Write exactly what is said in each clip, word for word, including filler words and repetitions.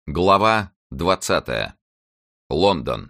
Глава двадцатая. Лондон.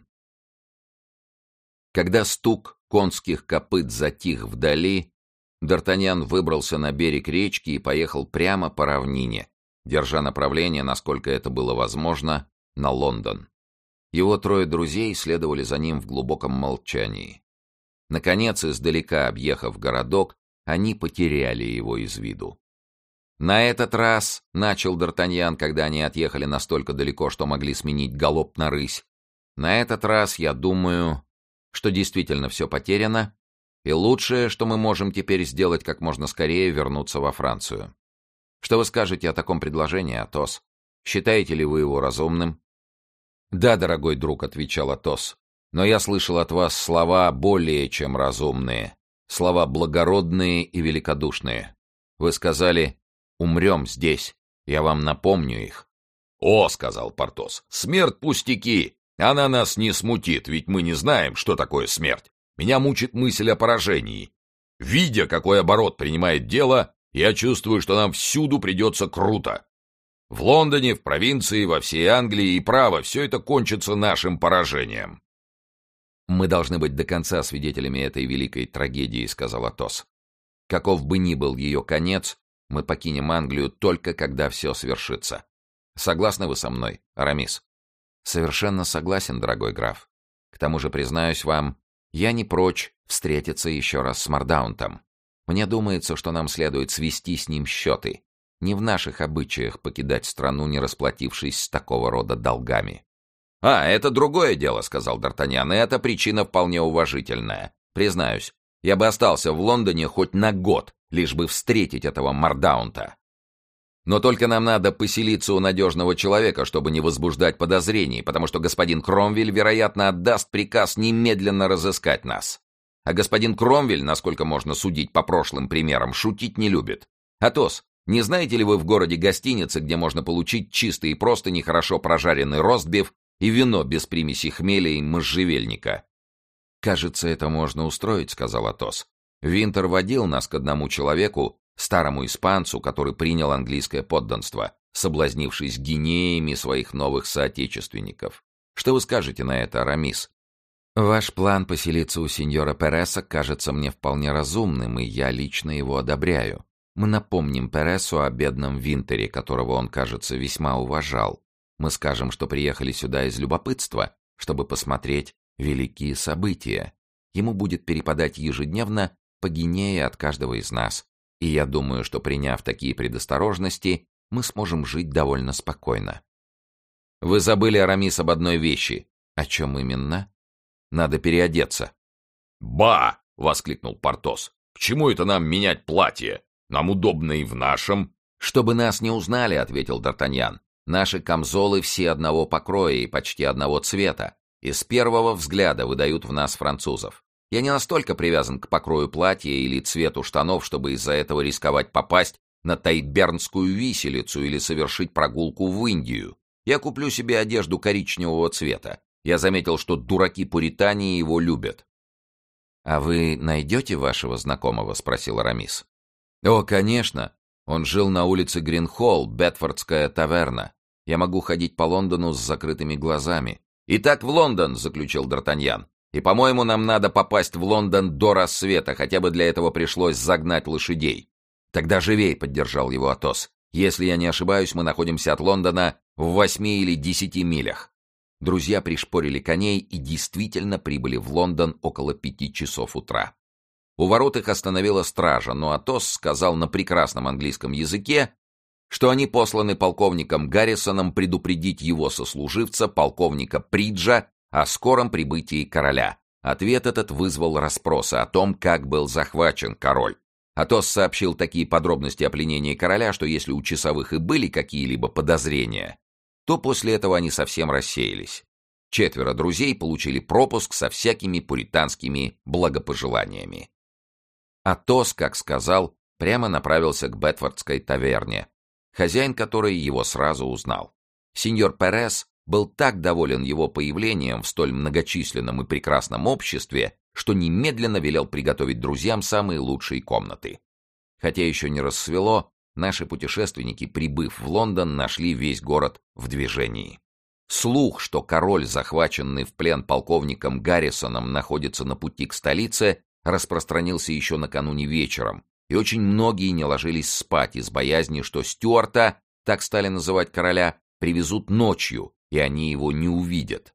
Когда стук конских копыт затих вдали, Д'Артаньян выбрался на берег речки и поехал прямо по равнине, держа направление, насколько это было возможно, на Лондон. Его трое друзей следовали за ним в глубоком молчании. Наконец, издалека объехав городок, они потеряли его из виду. «На этот раз», — начал Д'Артаньян, когда они отъехали настолько далеко, что могли сменить галоп на рысь, «на этот раз я думаю, что действительно все потеряно, и лучшее, что мы можем теперь сделать, как можно скорее вернуться во Францию. Что вы скажете о таком предложении, Атос? Считаете ли вы его разумным?» «Да, дорогой друг», — отвечал Атос, «но я слышал от вас слова более чем разумные, слова благородные и великодушные. Вы сказали: «Умрем здесь». Я вам напомню их. «О, — сказал Портос, — смерть пустяки. Она нас не смутит, ведь мы не знаем, что такое смерть. Меня мучит мысль о поражении. Видя, какой оборот принимает дело, я чувствую, что нам всюду придется круто. В Лондоне, в провинции, во всей Англии и право, все это кончится нашим поражением». «Мы должны быть до конца свидетелями этой великой трагедии», — сказал Атос. «Каков бы ни был ее конец, мы покинем Англию только когда все свершится. Согласны вы со мной, Арамис?» «Совершенно согласен, дорогой граф. К тому же, признаюсь вам, я не прочь встретиться еще раз с Мордаунтом. Мне думается, что нам следует свести с ним счеты. Не в наших обычаях покидать страну, не расплатившись с такого рода долгами». «А, это другое дело, — сказал Д'Артаньян, — и эта причина вполне уважительная. Признаюсь, я бы остался в Лондоне хоть на год, лишь бы встретить этого Мордаунта. Но только нам надо поселиться у надежного человека, чтобы не возбуждать подозрений, потому что господин Кромвель, вероятно, отдаст приказ немедленно разыскать нас. А господин Кромвель, насколько можно судить по прошлым примерам, шутить не любит. Атос, не знаете ли вы в городе гостиницы, где можно получить чистый и просто нехорошо прожаренный ростбиф и вино без примеси хмеля и можжевельника?» «Кажется, это можно устроить», — сказал Атос. «Винтер водил нас к одному человеку, старому испанцу, который принял английское подданство, соблазнившись гинеями своих новых соотечественников. Что вы скажете на это, Арамис?» «Ваш план поселиться у сеньора Переса кажется мне вполне разумным, и я лично его одобряю. Мы напомним Пересу о бедном Винтере, которого он, кажется, весьма уважал. Мы скажем, что приехали сюда из любопытства, чтобы посмотреть великие события. Ему будет перепадать ежедневно по гинее от каждого из нас. И я думаю, что, приняв такие предосторожности, мы сможем жить довольно спокойно». «Вы забыли, Арамис, об одной вещи». «О чем именно?» «Надо переодеться». «Ба!» — воскликнул Портос. «К чему это нам менять платье? Нам удобно и в нашем». «Чтобы нас не узнали», — ответил Д'Артаньян. «Наши камзолы все одного покроя и почти одного цвета, и с первого взгляда выдают в нас французов. Я не настолько привязан к покрою платья или цвету штанов, чтобы из-за этого рисковать попасть на Тайбернскую виселицу или совершить прогулку в Индию. Я куплю себе одежду коричневого цвета. Я заметил, что дураки-пуритане его любят». «А вы найдете вашего знакомого?» — спросил Арамис. «О, конечно. Он жил на улице Гринхолл, Бетфордская таверна. Я могу ходить по Лондону с закрытыми глазами». «Итак, в Лондон», — заключил Д'Артаньян. «И, по-моему, нам надо попасть в Лондон до рассвета, хотя бы для этого пришлось загнать лошадей». «Тогда живей», — поддержал его Атос. «Если я не ошибаюсь, мы находимся от Лондона в восьми или десяти милях». Друзья пришпорили коней и действительно прибыли в Лондон около пяти часов утра. У ворот их остановила стража, но Атос сказал на прекрасном английском языке, что они посланы полковником Гаррисоном предупредить его сослуживца, полковника Приджа, о скором прибытии короля. Ответ этот вызвал расспросы о том, как был захвачен король. Атос сообщил такие подробности о пленении короля, что если у часовых и были какие-либо подозрения, то после этого они совсем рассеялись. Четверо друзей получили пропуск со всякими пуританскими благопожеланиями. Атос, как сказал, прямо направился к Бетфордской таверне, хозяин которой его сразу узнал. Сеньор Перес был так доволен его появлением в столь многочисленном и прекрасном обществе, что немедленно велел приготовить друзьям самые лучшие комнаты. Хотя еще не рассвело, наши путешественники, прибыв в Лондон, нашли весь город в движении. Слух, что король, захваченный в плен полковником Гаррисоном, находится на пути к столице, распространился еще накануне вечером, и очень многие не ложились спать из боязни, что Стюарта, так стали называть короля, привезут ночью, и они его не увидят.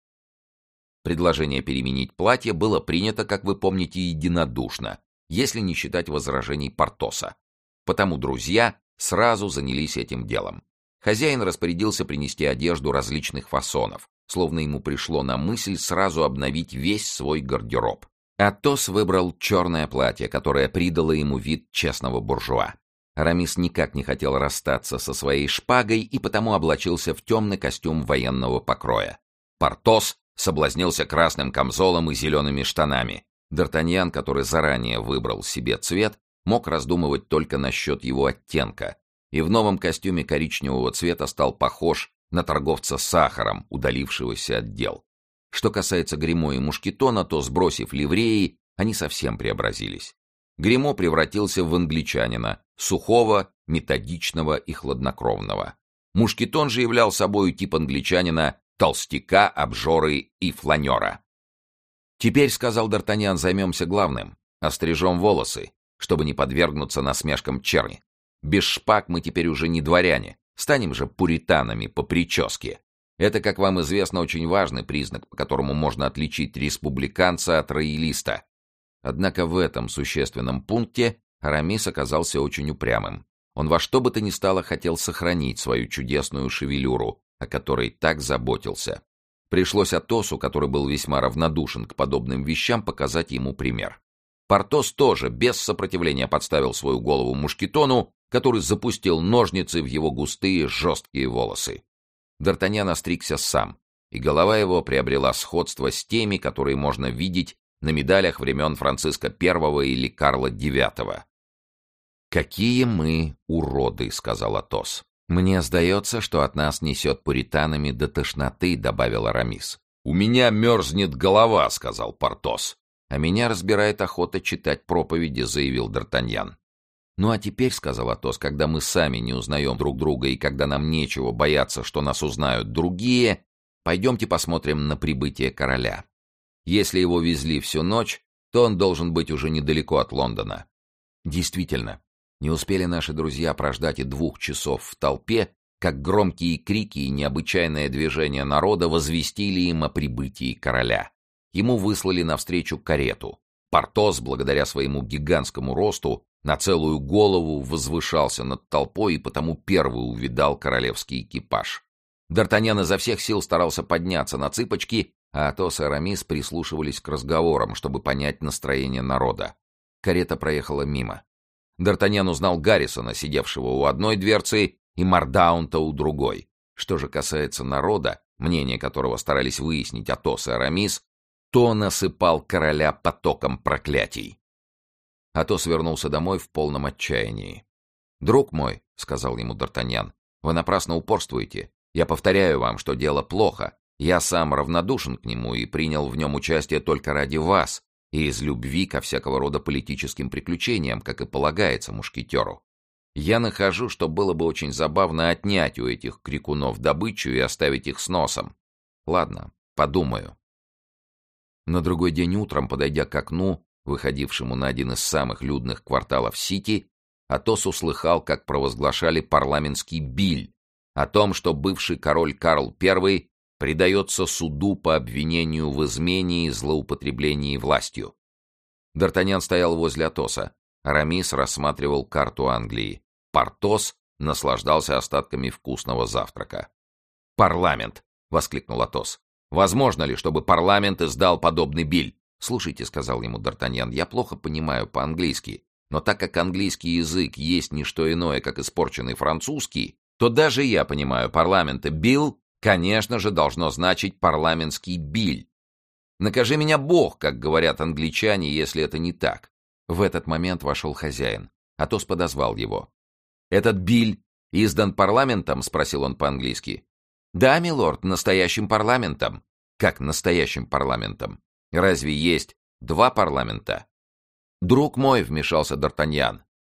Предложение переменить платье было принято, как вы помните, единодушно, если не считать возражений Портоса. Потому друзья сразу занялись этим делом. Хозяин распорядился принести одежду различных фасонов, словно ему пришло на мысль сразу обновить весь свой гардероб. Атос выбрал черное платье, которое придало ему вид честного буржуа. Арамис никак не хотел расстаться со своей шпагой и потому облачился в темный костюм военного покроя. Портос соблазнился красным камзолом и зелеными штанами. Д'Артаньян, который заранее выбрал себе цвет, мог раздумывать только насчет его оттенка, и в новом костюме коричневого цвета стал похож на торговца сахаром, удалившегося от дел. Что касается Гримо и Мушкетона, то, сбросив ливреи, они совсем преобразились. Гримо превратился в англичанина, сухого, методичного и хладнокровного. Мушкетон же являл собою тип англичанина, толстяка, обжоры и фланера. «Теперь, — сказал Д'Артаньян, — займемся главным, острижем волосы, чтобы не подвергнуться насмешкам черни. Без шпаг мы теперь уже не дворяне, станем же пуританами по прическе. Это, как вам известно, очень важный признак, по которому можно отличить республиканца от роялиста». Однако в этом существенном пункте Арамис оказался очень упрямым. Он во что бы то ни стало хотел сохранить свою чудесную шевелюру, о которой так заботился. Пришлось Атосу, который был весьма равнодушен к подобным вещам, показать ему пример. Портос тоже без сопротивления подставил свою голову Мушкетону, который запустил ножницы в его густые жесткие волосы. Д'Артаньян остригся сам, и голова его приобрела сходство с теми, которые можно видеть на медалях времен Франциска Первого или Карла Девятого. «Какие мы уроды!» — сказал Атос. «Мне сдается, что от нас несет пуританами до тошноты», — добавил Арамис. «У меня мерзнет голова», — сказал Портос. «А меня разбирает охота читать проповеди», — заявил Д'Артаньян. «Ну а теперь, — сказал Атос, — когда мы сами не узнаем друг друга и когда нам нечего бояться, что нас узнают другие, пойдемте посмотрим на прибытие короля. Если его везли всю ночь, то он должен быть уже недалеко от Лондона». Действительно, не успели наши друзья прождать и двух часов в толпе, как громкие крики и необычайное движение народа возвестили им о прибытии короля. Ему выслали навстречу карету. Портос, благодаря своему гигантскому росту, на целую голову возвышался над толпой и потому первый увидал королевский экипаж. Д'Артаньян изо всех сил старался подняться на цыпочки, а Атос и Арамис прислушивались к разговорам, чтобы понять настроение народа. Карета проехала мимо. Д'Артаньян узнал Гаррисона, сидевшего у одной дверцы, и Мардаунта у другой. Что же касается народа, мнение которого старались выяснить Атос и Арамис, то насыпал короля потоком проклятий. Атос вернулся домой в полном отчаянии. «Друг мой, — сказал ему Д'Артаньян, — вы напрасно упорствуете. Я повторяю вам, что дело плохо. Я сам равнодушен к нему и принял в нем участие только ради вас и из любви ко всякого рода политическим приключениям, как и полагается мушкетеру. Я нахожу, что было бы очень забавно отнять у этих крикунов добычу и оставить их с носом. Ладно, подумаю». На другой день утром, подойдя к окну, выходившему на один из самых людных кварталов Сити, Атос услыхал, как провозглашали парламентский биль о том, что бывший король Карл Первый предается суду по обвинению в измене и злоупотреблении властью. Д'Артаньян стоял возле Атоса. Арамис рассматривал карту Англии. Портос наслаждался остатками вкусного завтрака. «Парламент!» — воскликнул Атос. «Возможно ли, чтобы парламент издал подобный биль?» «Слушайте, — сказал ему Д'Артаньян, — я плохо понимаю по-английски, но так как английский язык есть не что иное, как испорченный французский, то даже я понимаю парламента. Билл, конечно же, должно значить парламентский биль. Накажи меня Бог, как говорят англичане, если это не так». В этот момент вошел хозяин. Атос подозвал его. «Этот биль издан парламентом?» — спросил он по-английски. «Да, милорд, настоящим парламентом». «Как настоящим парламентом? Разве есть два парламента?» «Друг мой», — вмешался Д'Артаньян,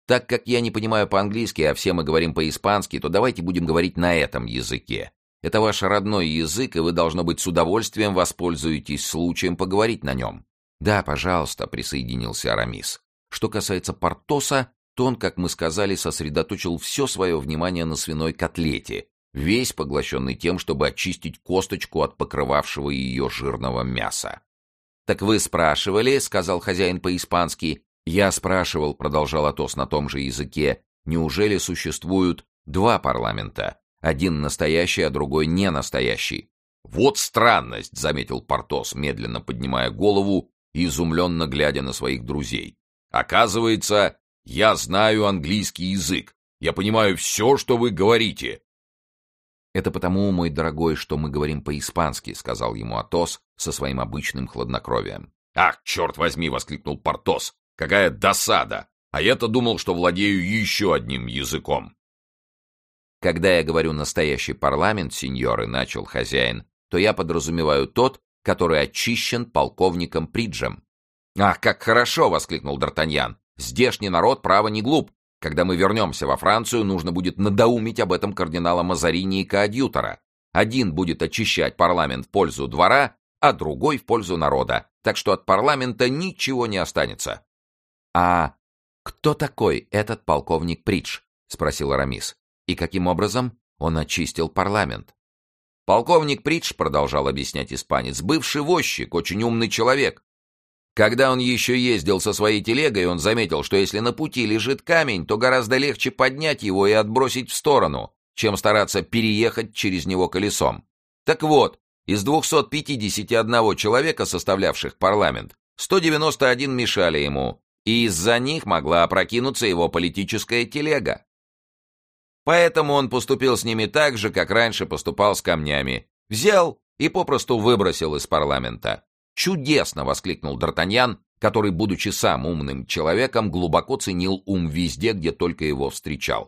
Так как я не понимаю по-английски, а все мы говорим по-испански, то давайте будем говорить на этом языке. Это ваш родной язык, и вы, должно быть, с удовольствием воспользуетесь случаем поговорить на нем». «Да, пожалуйста», — присоединился Арамис. Что касается Портоса, то он, как мы сказали, сосредоточил все свое внимание на свиной котлете, весь поглощенный тем, чтобы очистить косточку от покрывавшего ее жирного мяса. «Так вы спрашивали», — сказал хозяин по-испански. «Я спрашивал», — продолжал Атос на том же языке, «неужели существуют два парламента? Один настоящий, а другой не настоящий?» «Вот странность», — заметил Портос, медленно поднимая голову и изумленно глядя на своих друзей. «Оказывается, я знаю английский язык. Я понимаю все, что вы говорите». «Это потому, мой дорогой, что мы говорим по-испански», — сказал ему Атос со своим обычным хладнокровием. «Ах, черт возьми!» — воскликнул Портос. «Какая досада! А я-то думал, что владею еще одним языком». «Когда я говорю «настоящий парламент», сеньоры», — начал хозяин, то я подразумеваю тот, который очищен полковником Приджем». «Ах, как хорошо!» — воскликнул Д'Артаньян. «Здешний народ, право, не глуп. Когда мы вернемся во Францию, нужно будет надоумить об этом кардинала Мазарини и коадьютора. Один будет очищать парламент в пользу двора, а другой в пользу народа. Так что от парламента ничего не останется». «А кто такой этот полковник Придж?» — спросил Арамис. «И каким образом он очистил парламент?» «Полковник Придж, — продолжал объяснять испанец, — бывший возчик, очень умный человек. Когда он еще ездил со своей телегой, он заметил, что если на пути лежит камень, то гораздо легче поднять его и отбросить в сторону, чем стараться переехать через него колесом. Так вот, из двухсот пятидесяти одного человека, составлявших парламент, сто девяносто один мешали ему, и из-за них могла опрокинуться его политическая телега. Поэтому он поступил с ними так же, как раньше поступал с камнями. Взял и попросту выбросил из парламента. «Чудесно!» — воскликнул Д'Артаньян, который, будучи сам умным человеком, глубоко ценил ум везде, где только его встречал.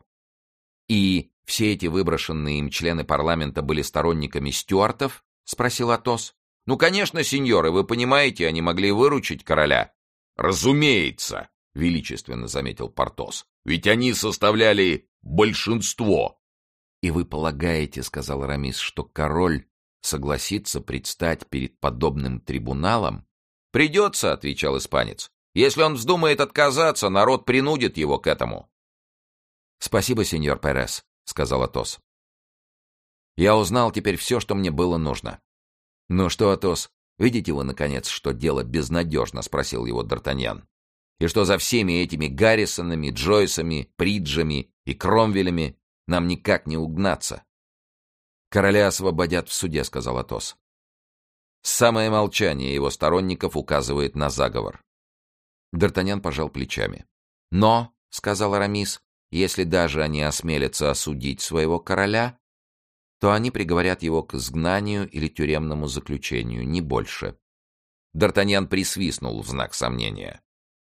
«И все эти выброшенные им члены парламента были сторонниками Стюартов?» — спросил Атос. «Ну, конечно, сеньоры, вы понимаете, они могли выручить короля». «Разумеется!» — величественно заметил Портос. «Ведь они составляли большинство». «И вы полагаете, — сказал Арамис, — что король согласится предстать перед подобным трибуналом?» «Придется, — отвечал испанец. Если он вздумает отказаться, народ принудит его к этому». «Спасибо, сеньор Перес, — сказал Атос. Я узнал теперь все, что мне было нужно». «Ну что, Атос, видите вы, наконец, что дело безнадежно? — спросил его Д'Артаньян. «И что за всеми этими Гаррисонами, Джойсами, Приджами и Кромвелями нам никак не угнаться?» «Короля освободят в суде, — сказал Атос. Самое молчание его сторонников указывает на заговор». Д'Артаньян пожал плечами. «Но, — сказал Арамис, — если даже они осмелятся осудить своего короля, то они приговорят его к изгнанию или тюремному заключению, не больше». Д'Артаньян присвистнул в знак сомнения.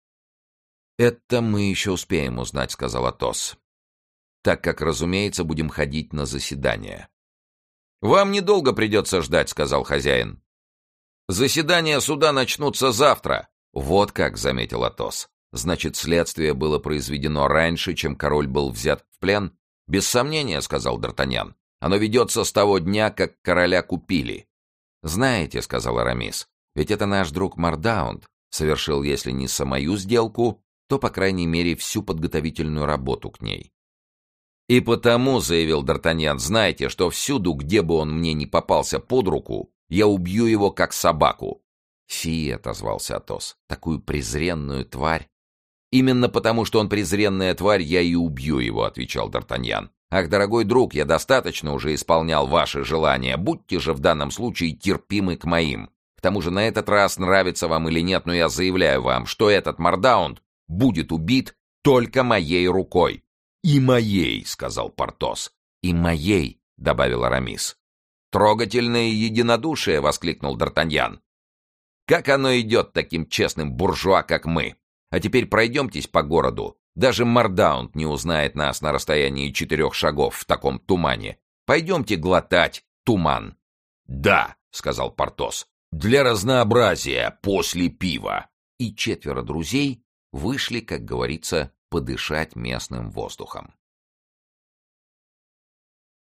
«Это мы еще успеем узнать, — сказал Атос, — так как, разумеется, будем ходить на заседания». «Вам недолго придется ждать, — сказал хозяин. Заседания суда начнутся завтра». «Вот как, — заметил Атос. Значит, следствие было произведено раньше, чем король был взят в плен?» «Без сомнения, — сказал Д'Артаньян. Оно ведется с того дня, как короля купили». «Знаете, — сказал Арамис, — ведь это наш друг Мордаунд совершил, если не самую сделку, то, по крайней мере, всю подготовительную работу к ней». «И потому, — заявил Д'Артаньян, — знайте, что всюду, где бы он мне не попался под руку, я убью его, как собаку». «Фи, — отозвался Атос, — такую презренную тварь». «Именно потому, что он презренная тварь, я и убью его, — отвечал Д'Артаньян. Ах, дорогой друг, я достаточно уже исполнял ваши желания, будьте же в данном случае терпимы к моим. К тому же на этот раз, нравится вам или нет, но я заявляю вам, что этот Мордаунд будет убит только моей рукой». «И моей, — сказал Портос. «И моей, — добавил Арамис. «Трогательное единодушие, — воскликнул Д'Артаньян. «Как оно идет таким честным буржуа, как мы? А теперь пройдемтесь по городу. Даже Мордаунд не узнает нас на расстоянии четырех шагов в таком тумане. Пойдемте глотать туман». «Да, — сказал Портос, — для разнообразия после пива». И четверо друзей вышли, как говорится, подышать местным воздухом.